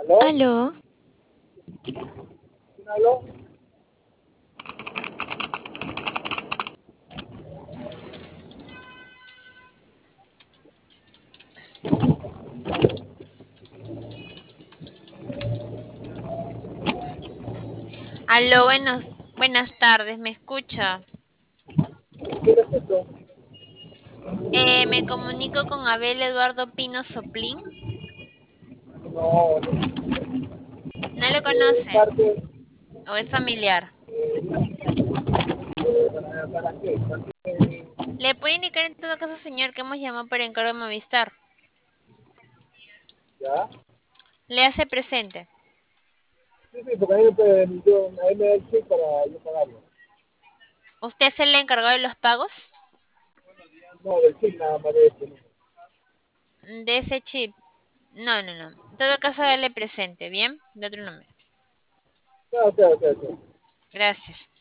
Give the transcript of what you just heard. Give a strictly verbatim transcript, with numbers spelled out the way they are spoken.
¿Aló? Aló, ¿Quién habló? aló, buenos, buenas tardes, ¿me escucha? ¿Quién es esto? Eh, me comunico con Abel Eduardo Pino Soplín. No, no, ¿No lo eh, conoce? parte, ¿O es familiar? ¿para, para qué? ¿Para qué? Le puede indicar en todo caso, señor, que hemos llamado por encargo de Movistar. ¿Ya? Le hace presente. Sí, sí, porque a mí, me- yo, a mí me da el chip para yo pagarlo. ¿Usted es el encargado de los pagos? No, del chip nada más de este. ¿No? De ese chip. No, no, no. En todo caso, dale presente, ¿bien? De otro número. Claro, claro, claro, claro. Gracias.